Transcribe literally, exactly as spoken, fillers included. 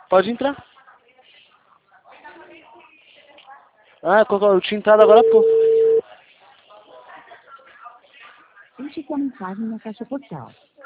Pode entrar. Ah, eu tinha entrado agora há pouco. Deixe sua mensagem na caixa postal.